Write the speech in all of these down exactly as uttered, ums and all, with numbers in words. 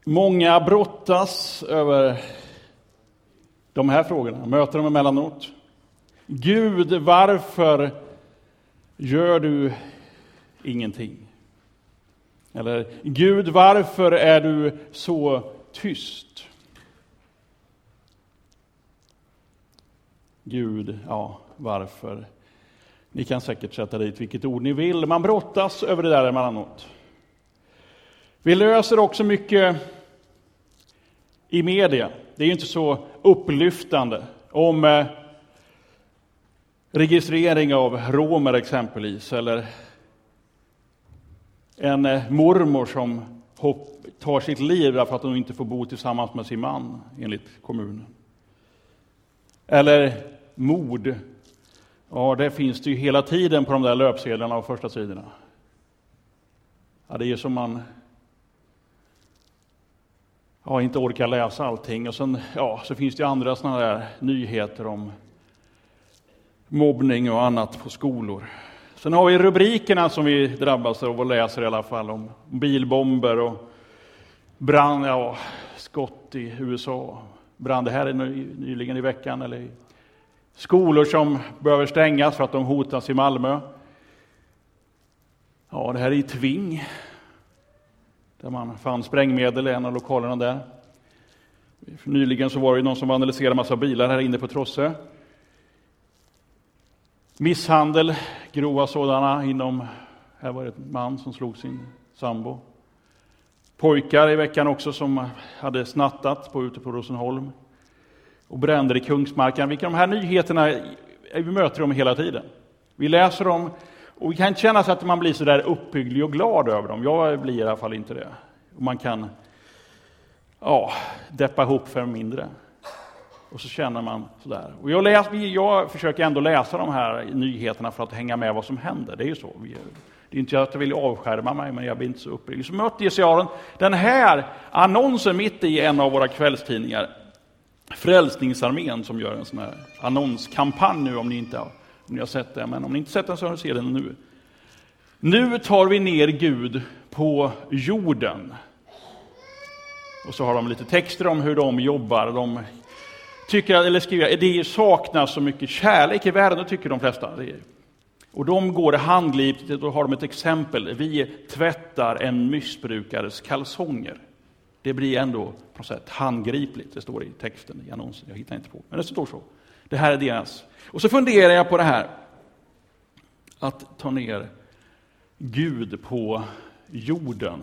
Många brottas över de här frågorna, möter dem emellanåt. Gud, varför gör du ingenting? Eller Gud, varför är du så tyst? Gud, ja, varför? Ni kan säkert sätta dit vilket ord ni vill. Man brottas över det där emellanåt. Vi löser också mycket i media. Det är ju inte så upplyftande om eh, registrering av romer exempelvis. Eller en eh, mormor som hopp, tar sitt liv därför att hon inte får bo tillsammans med sin man enligt kommunen. Eller mord. Ja, det finns det ju hela tiden på de där löpsedlarna och första sidorna. Ja, det är som man ja, inte orkar läsa allting. Och sen, ja, så finns det ju andra såna där nyheter om mobbning och annat på skolor. Sen har vi rubrikerna som vi drabbas av och läser i alla fall om bilbomber och brand, ja, skott i U S A. Brand det här är nyligen i veckan. Eller skolor som behöver stängas för att de hotas i Malmö. Ja, det här är i Tving. Där man fann sprängmedel i en av lokalerna där. Nyligen så var det någon som vandaliserade en massa bilar här inne på Trosse. Misshandel, grova sådana inom, här var det en man som slog sin sambo. Pojkar i veckan också som hade snattat på ute på Rosenholm. Och bränder i Kungsmarken. Vilka de här nyheterna, vi möter dem hela tiden. Vi läser dem och vi kan inte känna sig att man blir så där uppbygglig och glad över dem. Jag blir i alla fall inte det. Och man kan ja, deppa ihop för mindre. Och så känner man sådär. Och jag, läs, jag försöker ändå läsa de här nyheterna för att hänga med vad som händer. Det är ju så. Det är inte att jag vill avskärma mig, men jag blir inte så uppbygglig. Så mötte jag den här annonsen mitt i en av våra kvällstidningar. Frälsningsarmén som gör en sån här annonskampanj nu, om ni inte har, om ni har sett det. Men om ni inte sett den så ser den nu. Nu tar vi ner Gud på jorden. Och så har de lite texter om hur de jobbar. De tycker, eller skriver, det saknas så mycket kärlek i världen, tycker de flesta. Och de går handgripligt, och då har de ett exempel. Vi tvättar en missbrukares kalsonger. Det blir ändå på något sätt handgripligt. Det står i texten i annonsen. Jag hittar inte på. Men det står så. Det här är deras. Och så funderar jag på det här. Att ta ner Gud på jorden.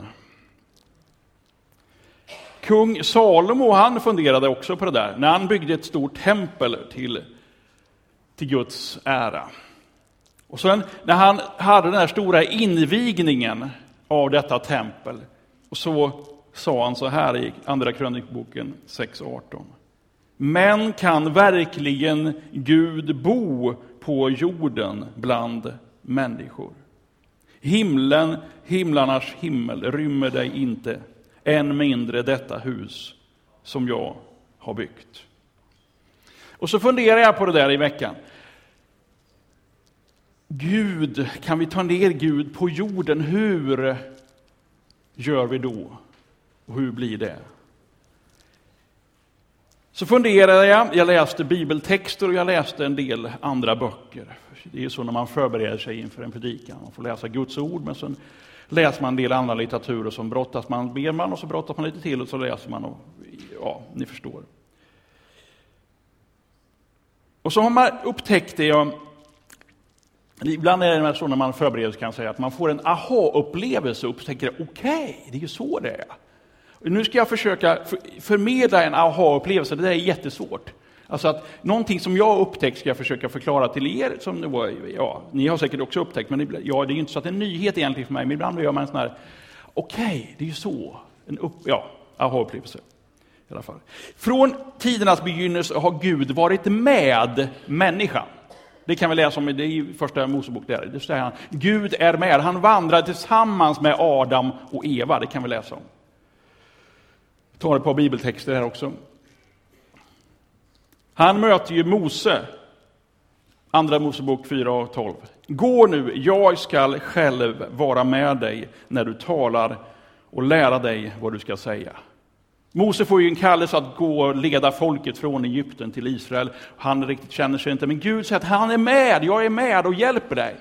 Kung Salomo, han funderade också på det där. När han byggde ett stort tempel till, till Guds ära. Och sen när han hade den här stora invigningen av detta tempel. Och så sa han så här i andra krönikboken sex arton. Men kan verkligen Gud bo på jorden bland människor? Himlen, himlarnas himmel rymmer dig inte, än mindre detta hus som jag har byggt. Och så funderar jag på det där i veckan. Gud, kan vi ta ner Gud på jorden? Hur gör vi då? Och hur blir det? Så funderade jag, jag läste bibeltexter och jag läste en del andra böcker. Det är ju så när man förbereder sig inför en predikan. Man får läsa Guds ord, men sen läser man en del andra litteraturer som brottas man, ber man och så brottas man lite till och så läser man. Och, ja, ni förstår. Och så har man upptäckt det, ibland är det så när man förbereder sig kan säga att man får en aha-upplevelse och upptäcker okej, okay, det är ju så det är. Nu ska jag försöka förmedla en aha-upplevelse. Det där är jättesvårt. Alltså att någonting som jag upptäckt ska jag försöka förklara till er. Som det var, ja, ni har säkert också upptäckt. Men det, ja, det är ju inte så att det är en nyhet egentligen för mig. Men ibland gör man en sån här, okej, okay, det är ju så. En upp, ja, aha-upplevelse. I alla fall. Från tidernas begynnelse har Gud varit med människan. Det kan vi läsa om i första Mosebok där. Det säger han, Gud är med. Han vandrar tillsammans med Adam och Eva. Det kan vi läsa om. Jag tar ett par bibeltexter här också. Han möter ju Mose. Andra Mosebok fyra och tolv. Gå nu, jag skall själv vara med dig när du talar och lära dig vad du ska säga. Mose får ju en kallelse att gå och leda folket från Egypten till Israel. Han riktigt känner sig inte, men Gud säger att han är med, jag är med och hjälper dig.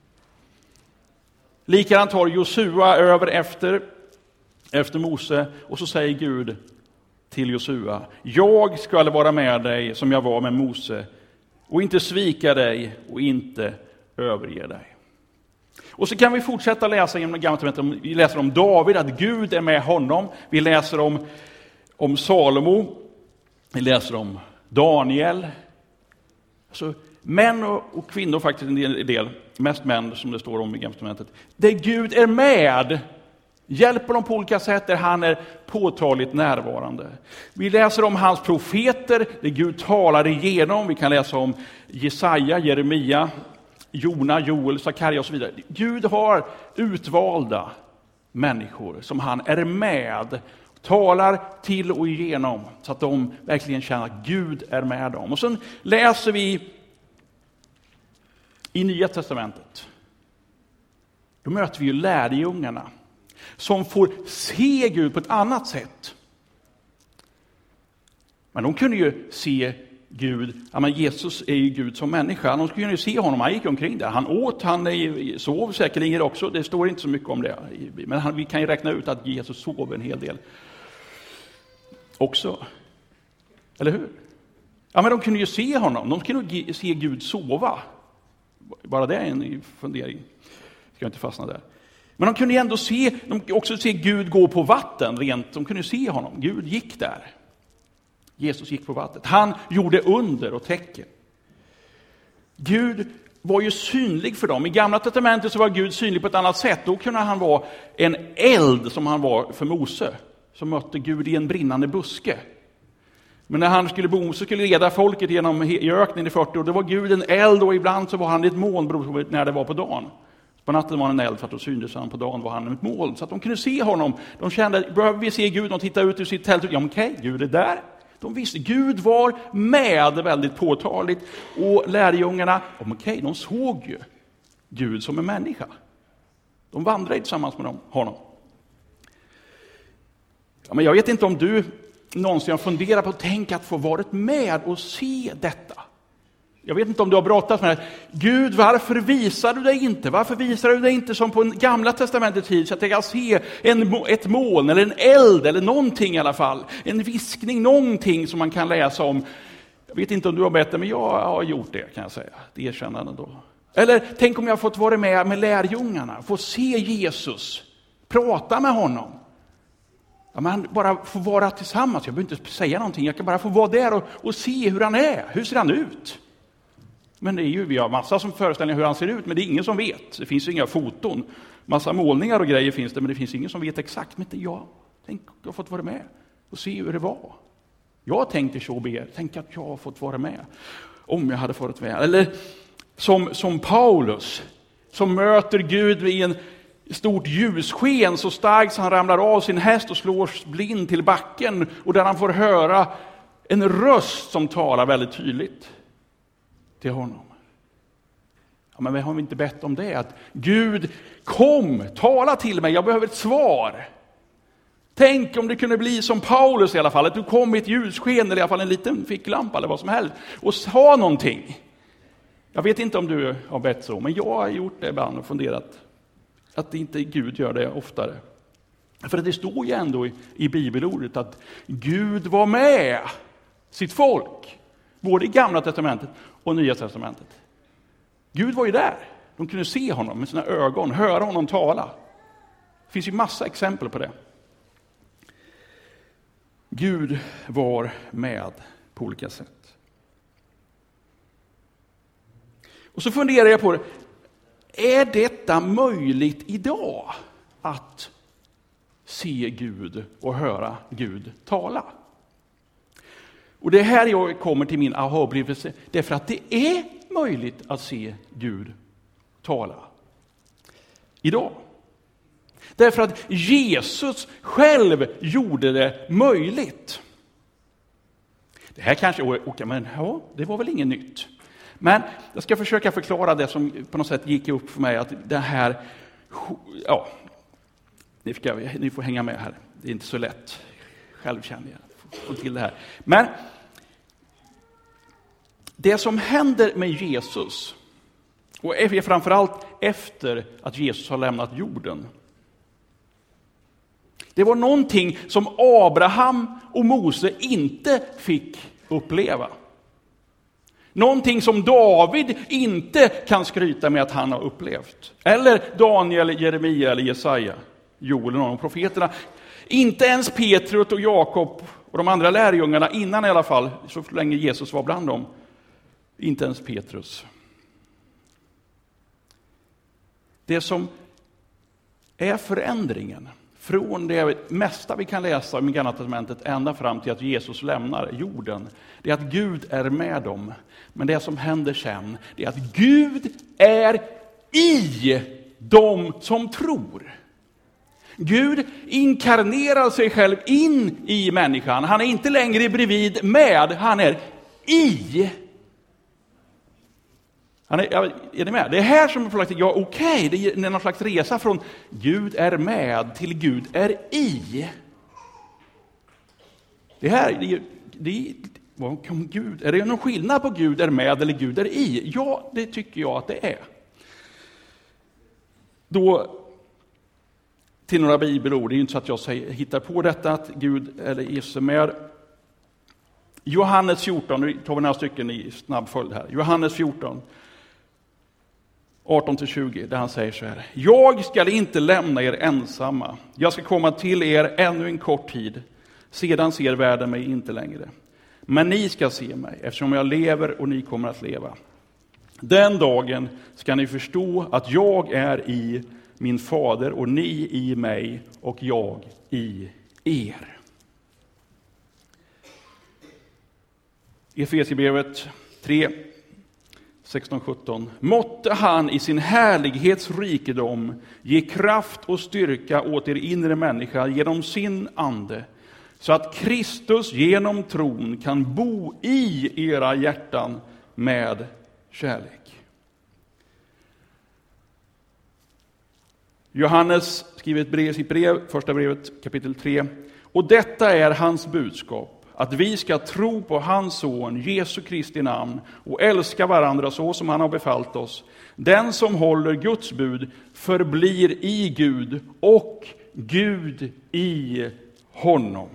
Likadant tar Josua över efter, efter Mose, och så säger Gud till Josua: jag ska vara med dig som jag var med Mose, och inte svika dig och inte överge dig. Och så kan vi fortsätta läsa genom Gamla testamentet. Vi läser om David, att Gud är med honom. Vi läser om, om Salomo. Vi läser om Daniel. Alltså, män och, och kvinnor faktiskt en del, del, mest män som det står om i Gamla testamentet. Där Gud är med, hjälper dem på olika sätt, där han är påtagligt närvarande. Vi läser om hans profeter, där Gud talar igenom. Vi kan läsa om Jesaja, Jeremia, Jona, Joel, Sakaria och så vidare. Gud har utvalda människor som han är med, talar till och igenom, så att de verkligen känner att Gud är med dem. Och sen läser vi i Nya testamentet. Då möter vi ju lärjungarna som får se Gud på ett annat sätt. Men de kunde ju se Gud, ja, men Jesus är ju Gud som människa. De skulle ju se honom, han gick omkring där. Han åt, han sov säkerligen också. Det står inte så mycket om det. Men han, vi kan ju räkna ut att Jesus sov en hel del också. Eller hur? Ja, men de kunde ju se honom. De kunde ju se Gud sova. Bara det är en fundering. Ska jag inte fastna där. Men de kunde ju ändå se, de också se Gud gå på vatten rent. De kunde se honom. Gud gick där. Jesus gick på vattnet. Han gjorde under och tecken. Gud var ju synlig för dem. I Gamla testamentet så var Gud synlig på ett annat sätt. Då kunde han vara en eld som han var för Mose, som mötte Gud i en brinnande buske. Men när han skulle bo, Mose skulle leda folket genom i öknen i fyrtio år, då var Gud en eld, och ibland så var han ett moln när det var på dagen. På natten var han en eld, för att då syntes han, på dagen var han ett moln. Så att de kunde se honom. De kände, behöver vi se Gud? De tittade ut ur sitt tält. Ja, okej, Gud är där. De visste, Gud var med väldigt påtagligt. Och lärjungarna, okej, okay, de såg ju Gud som en människa. De vandrade tillsammans med dem, honom. Ja, men jag vet inte om du någonsin har funderat på att tänka att få varit med och se detta. Jag vet inte om du har brottats med det. Gud, varför visar du dig inte? Varför visar du dig inte som på en Gamla testamentets tid, så att jag kan se en, ett moln eller en eld eller någonting i alla fall. En viskning, någonting som man kan läsa om. Jag vet inte om du har bett det, men jag har gjort det, kan jag säga. Det erkännande då. Eller tänk om jag har fått vara med med lärjungarna. Få se Jesus. Prata med honom. Ja, man bara få vara tillsammans. Jag behöver inte säga någonting. Jag kan bara få vara där och, och se hur han är. Hur ser han ut? Men det är ju, vi har massa som föreställningar hur han ser ut, men det är ingen som vet. Det finns ju inga foton. Massa målningar och grejer finns det, men det finns ingen som vet exakt. Men inte jag. Tänk, jag har fått vara med och se hur det var. Jag tänkte så be. Tänk att jag har fått vara med. Om jag hade fått med. Eller som, som Paulus, som möter Gud i en stort ljussken så starkt så han ramlar av sin häst och slår blind till backen. Och där han får höra en röst som talar väldigt tydligt till honom. Ja, men vi har inte bett om det. Att Gud, kom, tala till mig. Jag behöver ett svar. Tänk om det kunde bli som Paulus i alla fall. Att du kom i ett ljussken eller i alla fall en liten ficklampa eller vad som helst. Och sa någonting. Jag vet inte om du har bett så. Men jag har gjort det ibland och funderat. Att inte Gud gör det oftare. För det står ju ändå i, i bibelordet att Gud var med sitt folk. Både i Gamla testamentet och Nya testamentet. Gud var ju där. De kunde se honom med sina ögon, höra honom tala. Det finns ju massa exempel på det. Gud var med på olika sätt. Och så funderar jag på det. Är detta möjligt idag att se Gud och höra Gud tala? Och det här jag kommer till min aha-upplevelse. Därför att det är möjligt att se Gud tala idag. Därför att Jesus själv gjorde det möjligt. Det här kanske, okay, men ja, det var väl inget nytt. Men jag ska försöka förklara det som på något sätt gick upp för mig. Att det här, ja, ni, ska, ni får hänga med här. Det är inte så lätt. själv känner jag. Få till det här. Men det som händer med Jesus, och framförallt efter att Jesus har lämnat jorden, det var någonting som Abraham och Mose inte fick uppleva. Någonting som David inte kan skryta med att han har upplevt. Eller Daniel, Jeremia eller Jesaja, Joel och de profeterna. Inte ens Petrus och Jakob och de andra lärjungarna innan i alla fall, så länge Jesus var bland dem. Inte ens Petrus. Det som är förändringen från det mesta vi kan läsa i Gamla testamentet ända fram till att Jesus lämnar jorden, det är att Gud är med dem. Men det som händer sen, det är att Gud är i dem som tror. Gud inkarnerar sig själv in i människan. Han är inte längre bredvid med, han är i. Han är, är det med? Det är här som är ja, okej, det är någon slags resa från Gud är med till Gud är i. Det här, det, det, vad kan Gud, är det någon skillnad på Gud är med eller Gud är i? Ja, det tycker jag att det är. Då till några bibelord, det är ju inte så att jag säger, hittar på detta att Gud eller Jesus är med. Johannes fjorton, nu tar vi några stycken i snabb följd här. Johannes fjorton, arton till tjugo, där han säger så här: jag ska inte lämna er ensamma. Jag ska komma till er ännu en kort tid. Sedan ser världen mig inte längre. Men ni ska se mig, eftersom jag lever och ni kommer att leva. Den dagen ska ni förstå att jag är i min fader och ni i mig och jag i er. Efesierbrevet tre, sexton sjutton. Måtte han i sin härlighets rikedom ge kraft och styrka åt er inre människa genom sin ande, så att Kristus genom tron kan bo i era hjärtan med kärlek. Johannes skriver ett brev, sitt brev, första brevet, kapitel tre. Och detta är hans budskap, att vi ska tro på hans son, Jesu Kristi namn, och älska varandra så som han har befallt oss. Den som håller Guds bud förblir i Gud och Gud i honom.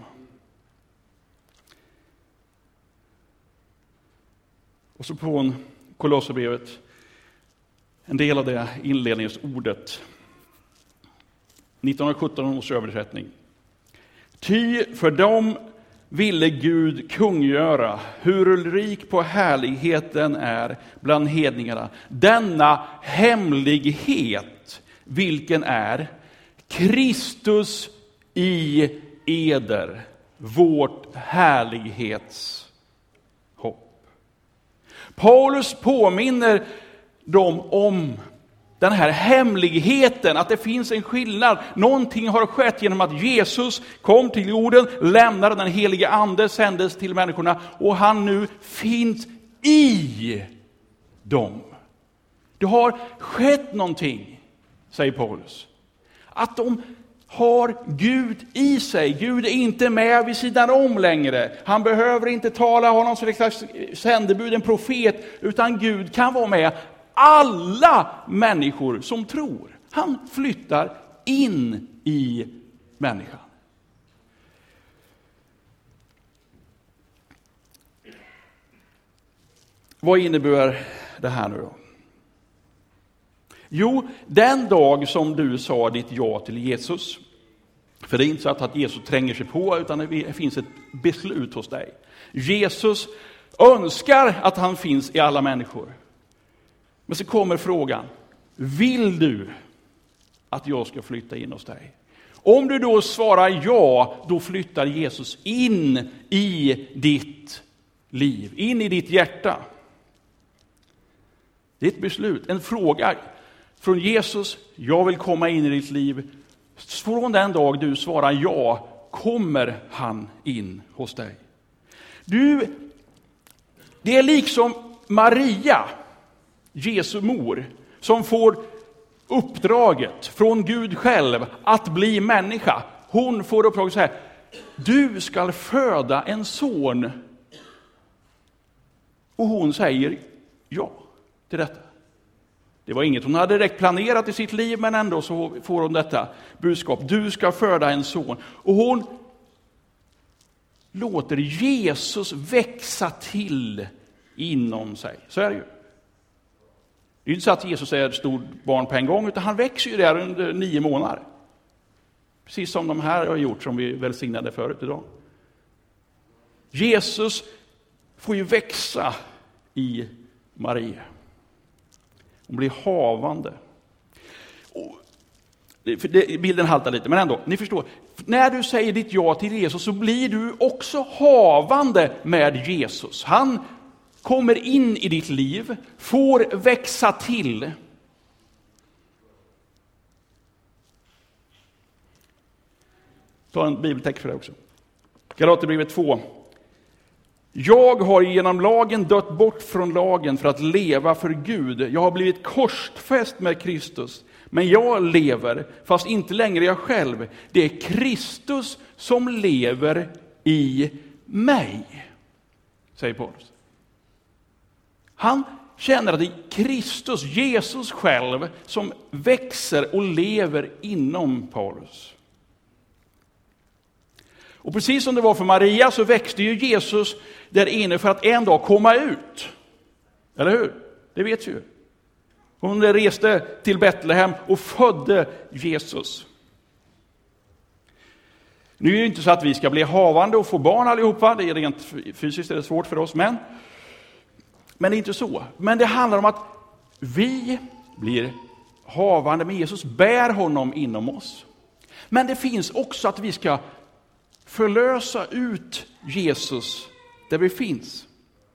Och så på Kolosserbrevet, en del av det inledningsordet. nittonhundrasjutton års översättning. Ty för dem ville Gud kungöra hur rik på härligheten är bland hedningarna. Denna hemlighet, vilken är Kristus i eder, vårt härlighetshopp. Paulus påminner dem om den här hemligheten, att det finns en skillnad. Någonting har skett genom att Jesus kom till jorden, lämnade den heliga ande, sändes till människorna och han nu finns i dem. Det har skett någonting, säger Paulus. Att de har Gud i sig. Gud är inte med vid sidan om längre. Han behöver inte tala, ha någon slags sändebud, en profet, utan Gud kan vara med alla människor som tror. Han flyttar in i människan. Vad innebär det här nu då? Jo, den dag som du sa ditt ja till Jesus, för det är inte så att Jesus tränger sig på, utan det finns ett beslut hos dig. Jesus önskar att han finns i alla människor. Men så kommer frågan: vill du att jag ska flytta in hos dig? Om du då svarar ja, då flyttar Jesus in i ditt liv, in i ditt hjärta. Det är ett beslut, en fråga från Jesus: jag vill komma in i ditt liv. Från den dag du svarar ja, kommer han in hos dig. Du, det är liksom Maria, Jesu mor, som får uppdraget från Gud själv att bli människa. Hon får uppdraget så här: du ska föda en son. Och hon säger ja till detta. Det var inget hon hade direkt planerat i sitt liv, men ändå så får hon detta budskap. Du ska föda en son. Och hon låter Jesus växa till inom sig. Så är det ju. Det är inte så att Jesus är ett stort barn på en gång, utan han växer ju där under nio månader. Precis som de här har gjort, som vi välsignade förut idag. Jesus får ju växa i Maria. Hon blir havande. Och det, bilden haltar lite, men ändå, ni förstår. När du säger ditt ja till Jesus så blir du också havande med Jesus. Han kommer in i ditt liv, får växa till. Ta en bibeltext för det också. Galaterbrevet två. Jag har genom lagen dött bort från lagen för att leva för Gud. Jag har blivit korsfäst med Kristus. Men jag lever, fast inte längre jag själv. Det är Kristus som lever i mig, säger Paulus. Han känner att det är Kristus, Jesus själv, som växer och lever inom Paulus. Och precis som det var för Maria så växte ju Jesus där inne för att en dag komma ut. Eller hur? Det vet vi ju. Hon reste till Betlehem och födde Jesus. Nu är det inte så att vi ska bli havande och få barn allihopa. Det är rent fysiskt är det svårt för oss. Men, men det är inte så. Men det handlar om att vi blir havande med Jesus. Bär honom inom oss. Men det finns också att vi ska förlösa ut Jesus där vi finns.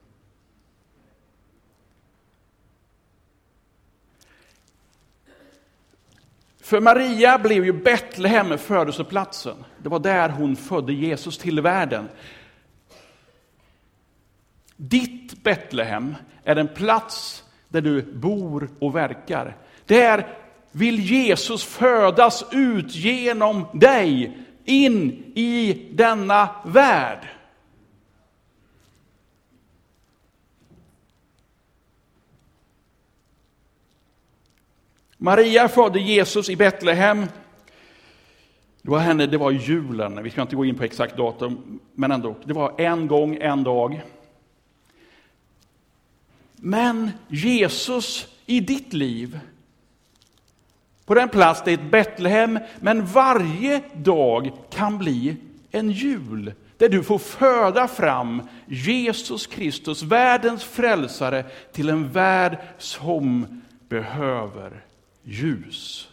För Maria blev ju Betlehem födelseplatsen. Det var där hon födde Jesus till världen. Ditt Betlehem är en plats där du bor och verkar. Där vill Jesus födas ut genom dig in i denna värld. Maria födde Jesus i Betlehem. Det var henne, det var julen. Vi ska inte gå in på exakt datum, men ändå. Det var en gång, en dag. Men Jesus i ditt liv, på den plats det är ett Betlehem, men varje dag kan bli en jul. Där du får föda fram Jesus Kristus, världens frälsare, till en värld som behöver ljus.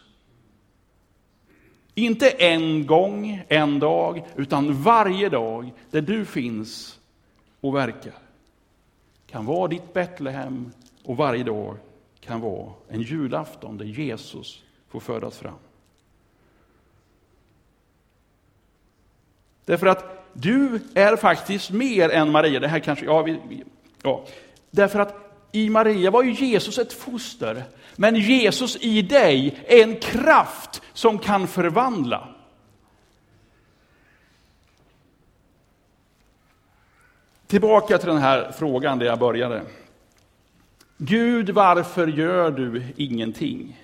Inte en gång, en dag, utan varje dag där du finns och verkar. Kan vara ditt Betlehem, och varje dag kan vara en julafton där Jesus får födas fram. Därför att du är faktiskt mer än Maria. Det här kanske, ja, vi, ja. Därför att i Maria var ju Jesus ett foster. Men Jesus i dig är en kraft som kan förvandla. Tillbaka till den här frågan där jag började. Gud, varför gör du ingenting?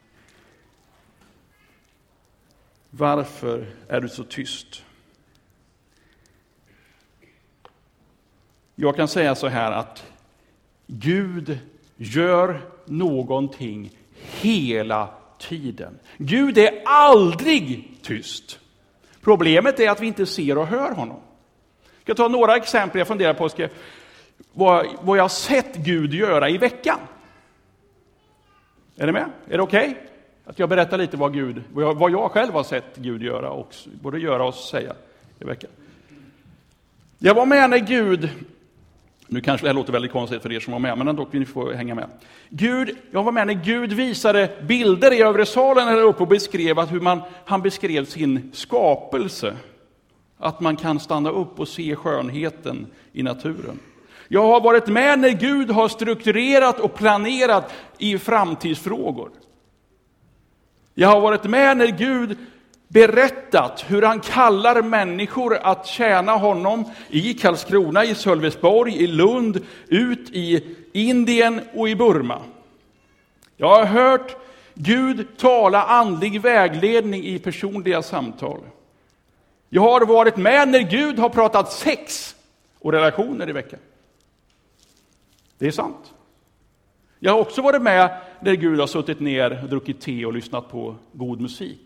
Varför är du så tyst? Jag kan säga så här att Gud gör någonting hela tiden. Gud är aldrig tyst. Problemet är att vi inte ser och hör honom. Jag ska ta några exempel jag funderar på ska, vad, vad jag har sett Gud göra i veckan. Är det med? Är det okej? Okay? Att jag berättar lite vad, Gud, vad, jag, vad jag själv har sett Gud göra och både göra och säga i veckan. Jag var med när Gud, nu kanske det här låter väldigt konstigt för er som var med, men ändå vill ni få hänga med. Gud, jag var med när Gud visade bilder i övre salen här uppe och beskrev att hur man, han beskrev sin skapelse. Att man kan stanna upp och se skönheten i naturen. Jag har varit med när Gud har strukturerat och planerat i framtidsfrågor. Jag har varit med när Gud berättat hur han kallar människor att tjäna honom i Karlskrona, i Sölvesborg, i Lund, ut i Indien och i Burma. Jag har hört Gud tala andlig vägledning i personliga samtal. Jag har varit med när Gud har pratat sex och relationer i veckan. Det är sant. Jag har också varit med när Gud har suttit ner och druckit te och lyssnat på god musik.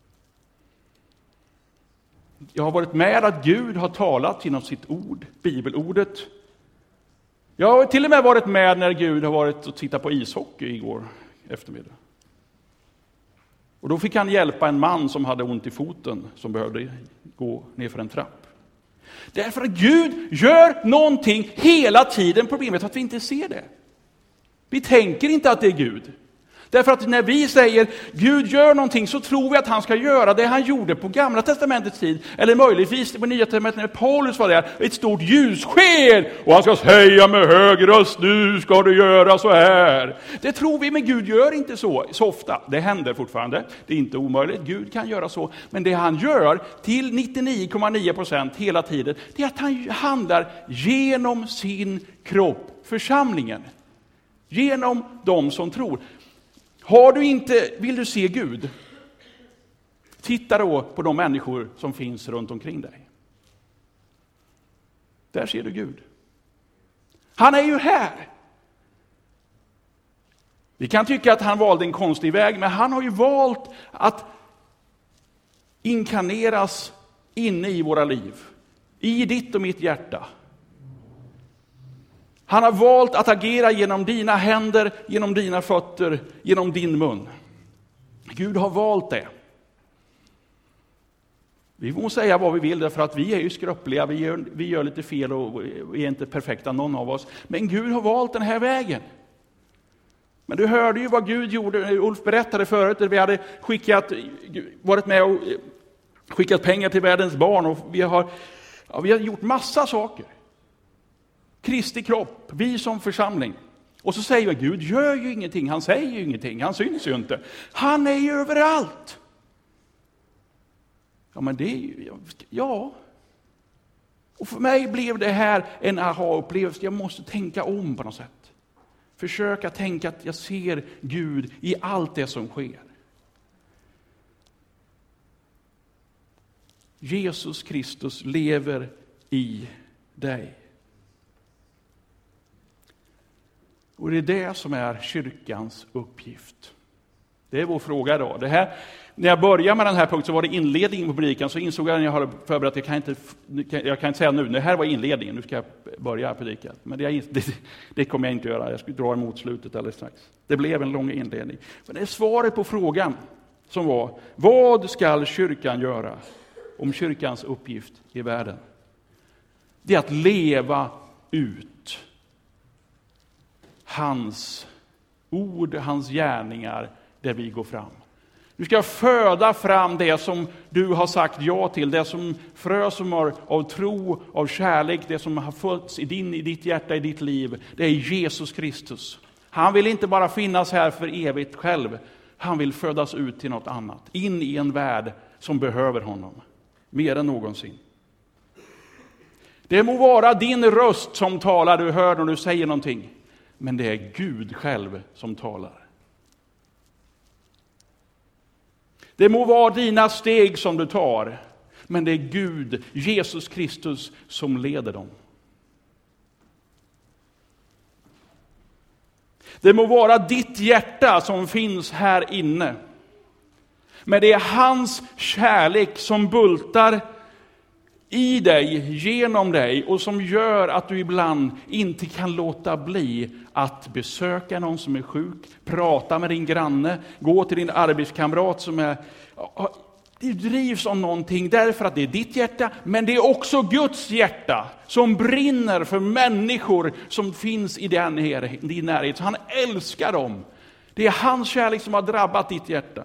Jag har varit med att Gud har talat genom sitt ord, bibelordet. Jag har till och med varit med när Gud har varit och tittat på ishockey igår eftermiddag. Och då fick han hjälpa en man som hade ont i foten, som behövde gå ner för en trapp. Därför att Gud gör någonting hela tiden. Problemet är att vi inte ser det. Vi tänker inte att det är Gud. Därför att när vi säger Gud gör någonting, så tror vi att han ska göra det han gjorde på Gamla testamentets tid. Eller möjligtvis på Nya testamentet när Paulus var där. Ett stort ljussken. Och han ska säga med hög röst, nu ska du göra så här. Det tror vi, men Gud gör inte så, så ofta. Det händer fortfarande. Det är inte omöjligt. Gud kan göra så. Men det han gör till nittionio komma nio procent hela tiden, det är att han handlar genom sin kropp, församlingen. Genom de som tror. Har du inte, vill du se Gud? Titta då på de människor som finns runt omkring dig. Där ser du Gud. Han är ju här. Vi kan tycka att han valde en konstig väg, men han har ju valt att inkarneras inne i våra liv. I ditt och mitt hjärta. Han har valt att agera genom dina händer, genom dina fötter, genom din mun. Gud har valt det. Vi må säga vad vi vill, därför att vi är ju skröpliga, vi gör, vi gör lite fel och vi är inte perfekta någon av oss. Men Gud har valt den här vägen. Men du hörde ju vad Gud gjorde. Ulf berättade förut att vi hade skickat, varit med och skickat pengar till världens barn. Och vi har, ja, vi har gjort massa saker. Kristi kropp, vi som församling. Och så säger vi, Gud gör ju ingenting, han säger ju ingenting, han syns ju inte. Han är ju överallt. Ja, men det är ju, ja. Och för mig blev det här en aha-upplevelse. Jag måste tänka om på något sätt. Försöka tänka att jag ser Gud i allt det som sker. Jesus Kristus lever i dig. Och det är det som är kyrkans uppgift. Det är vår fråga idag. Det här, när jag började med den här punkten så var det inledningen på predikan, så insåg jag när jag hade förberett att jag kan inte, jag kan inte säga nu, det här var inledningen, nu ska jag börja predikan. Men det, det, det kommer jag inte göra, jag ska dra emot slutet alldeles strax. Det blev en lång inledning. Men det är svaret på frågan som var, vad ska kyrkan göra om kyrkans uppgift i världen? Det är att leva ut hans ord, hans gärningar där vi går fram. Du ska föda fram det som du har sagt ja till, det som frö som har av tro, av kärlek, det som har fötts i, din, i ditt hjärta, i ditt liv. Det är Jesus Kristus. Han vill inte bara finnas här för evigt själv. Han vill födas ut till något annat. In i en värld som behöver honom. Mer än någonsin. Det må vara din röst som talar, du hör när du säger någonting. Men det är Gud själv som talar. Det må vara dina steg som du tar. Men det är Gud, Jesus Kristus, som leder dem. Det må vara ditt hjärta som finns här inne. Men det är hans kärlek som bultar i dig, genom dig, och som gör att du ibland inte kan låta bli att besöka någon som är sjuk, prata med din granne, gå till din arbetskamrat som är... Du drivs av någonting därför att det är ditt hjärta, men det är också Guds hjärta som brinner för människor som finns i din närhet. Så han älskar dem. Det är hans kärlek som har drabbat ditt hjärta.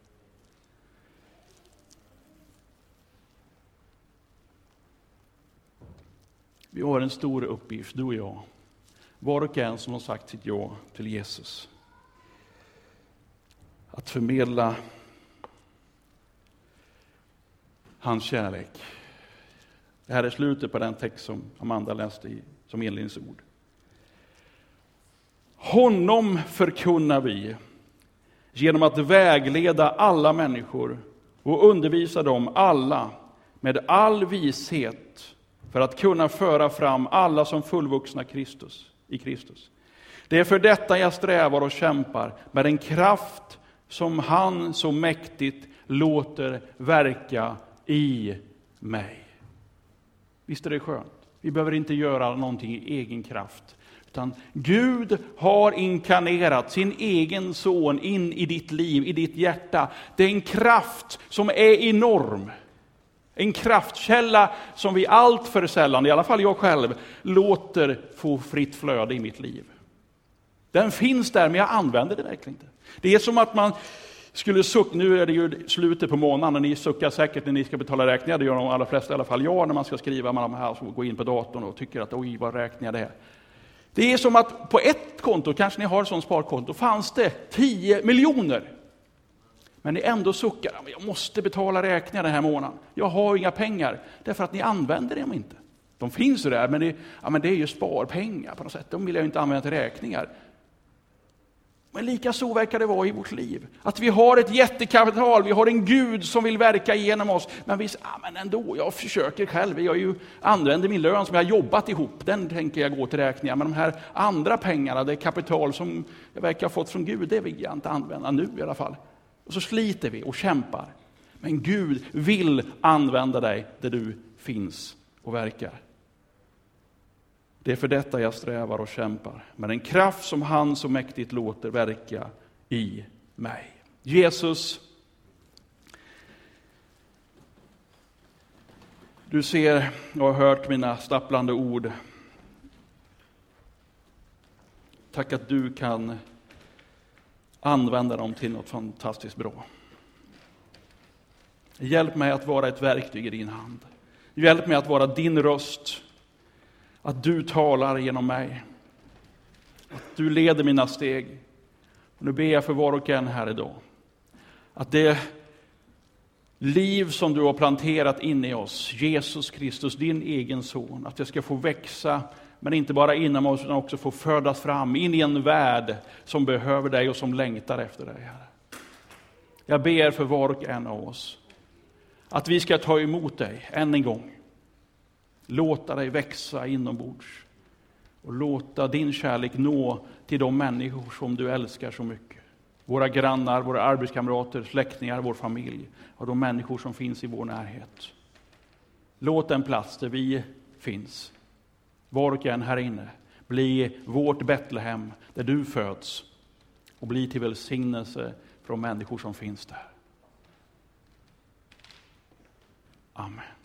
Vi har en stor uppgift, du och jag. Var och en som har sagt sitt ja till Jesus. Att förmedla hans kärlek. Det här är slutet på den text som Amanda läste i, som inledningsord. Honom förkunnar vi genom att vägleda alla människor och undervisa dem alla med all vishet för att kunna föra fram alla som fullvuxna Kristus, i Kristus. Det är för detta jag strävar och kämpar med en kraft som han så mäktigt låter verka i mig. Visst är det skönt? Vi behöver inte göra någonting i egen kraft. Utan Gud har inkarnerat sin egen son in i ditt liv, i ditt hjärta. Det är en kraft som är enorm. En kraftkälla som vi allt för sällan, i alla fall jag själv, låter få fritt flöde i mitt liv. Den finns där, men jag använder det verkligen inte. Det är som att man skulle sucka, nu är det ju slutet på månaden och ni suckar säkert när ni ska betala räkningar. Det gör de allra flesta i alla fall. Ja, när man ska skriva, man här så går in på datorn och tycker att oj, vad räknar det är. Det är som att på ett konto, kanske ni har ett sånt sparkonto, fanns det tio miljoner. Men ni ändå suckar, jag måste betala räkningar den här månaden. Jag har inga pengar, därför att ni använder dem inte. De finns ju där, men det, ja, men det är ju sparpengar på något sätt. De vill jag inte använda till räkningar. Men lika så verkar det vara i vårt liv. Att vi har ett jättekapital, vi har en Gud som vill verka genom oss. Men vi säger, ja, men ändå, jag försöker själv. Jag ju använder min lön som jag har jobbat ihop. Den tänker jag gå till räkningar. Men de här andra pengarna, det kapital som jag verkar ha fått från Gud, det vill jag inte använda nu i alla fall. Och så sliter vi och kämpar. Men Gud vill använda dig där du finns och verkar. Det är för detta jag strävar och kämpar. Med en kraft som han så mäktigt låter verka i mig. Jesus, du ser och har hört mina stapplande ord. Tack att du kan använda dem till något fantastiskt bra. Hjälp mig att vara ett verktyg i din hand. Hjälp mig att vara din röst. Att du talar genom mig. Att du leder mina steg. Och nu ber jag för var och en här idag. Att det liv som du har planterat in i oss, Jesus Kristus, din egen son, att det ska få växa, men inte bara inom oss, utan också få födas fram in i en värld som behöver dig och som längtar efter dig, Herre. Jag ber för var och en av oss att vi ska ta emot dig än en gång. Låta dig växa inombords och låta din kärlek nå till de människor som du älskar så mycket. Våra grannar, våra arbetskamrater, släktingar, vår familj och de människor som finns i vår närhet. Låt den plats där vi finns, var och en här inne, bli vårt Betlehem där du föds och bli till välsignelse för de människor som finns där. Amen.